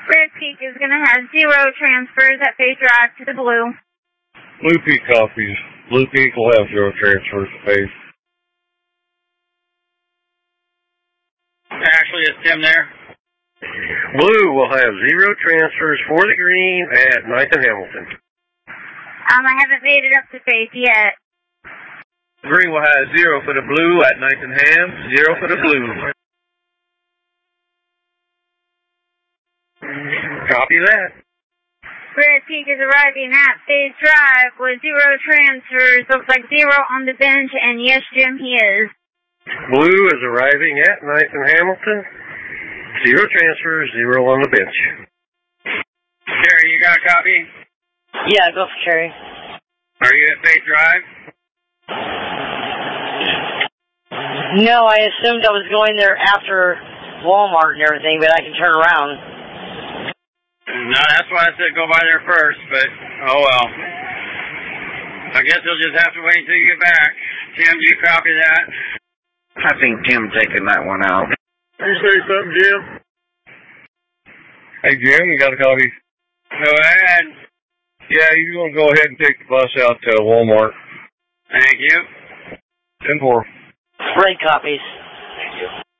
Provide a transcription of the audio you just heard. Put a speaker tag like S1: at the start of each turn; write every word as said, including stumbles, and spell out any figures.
S1: Red Peak is going to have zero transfers at Phase Drive to the Blue.
S2: Blue Peak copies. Blue Peak will have zero transfers to Phase.
S3: Ashley, it's Tim there.
S2: Blue will have zero transfers for the green at ninth and Hamilton.
S1: Um, I haven't made it up to Phase yet.
S2: Green will have zero for the blue at ninth and Ham, zero for the blue. Copy that.
S1: Red Peak is arriving at Phase Drive with zero transfers. Looks like zero on the bench, and yes, Jim, he is.
S2: Blue is arriving at ninth and Hamilton. Zero transfers, zero on the bench.
S3: Terry, you got a copy?
S4: Yeah, go for Terry.
S3: Are you at Phase Drive?
S4: No, I assumed I was going there after Walmart and everything, but I can turn around.
S3: No, that's why I said go by there first, but oh well. I guess you'll just have to wait until you get back. Tim, do you copy that?
S5: I think Tim taking that one out.
S2: Can you say something, Jim? Hey, Jim, you got a copy?
S3: Go ahead.
S2: Yeah, you're going to go ahead and take the bus out to Walmart.
S3: Thank you.
S2: ten four.
S4: Red copies.
S5: Thank you.